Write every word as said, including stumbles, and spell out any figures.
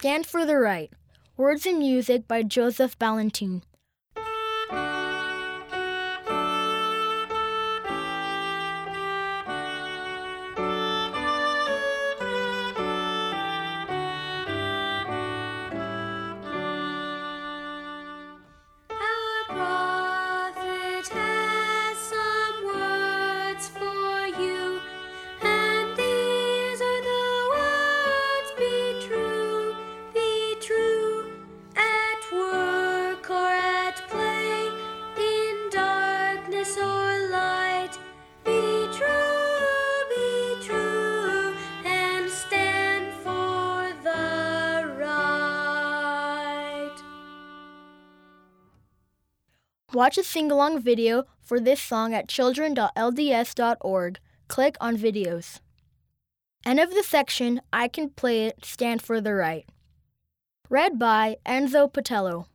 Stand for the Right. Words and music by Joseph Ballantyne. Watch a sing-along video for this song at children dot l d s dot org. Click on Videos. End of the section, I Can Play It, Stand for the Right. Read by Enzo Patello.